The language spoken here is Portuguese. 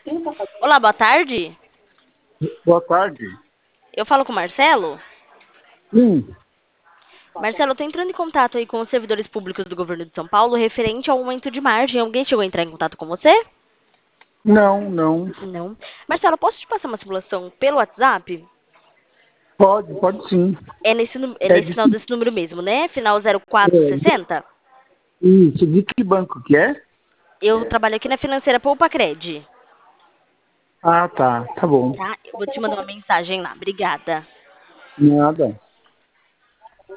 Olá, boa tarde. Boa tarde. Eu falo com o Marcelo. Sim. Marcelo, eu tô entrando em contato aí com os servidores públicos do governo de São Paulo referente ao aumento de margem. Alguém chegou a entrar em contato com você? Não, não. Não. Marcelo, posso te passar uma simulação pelo WhatsApp? Pode sim. É É nesse de final que, desse número mesmo, né? Final é, 0460. isso, de que banco que é? Eu trabalho aqui na financeira Poupa Cred. Ah, tá. Tá bom. Tá? Eu vou te mandar uma mensagem lá. Obrigada. Nada.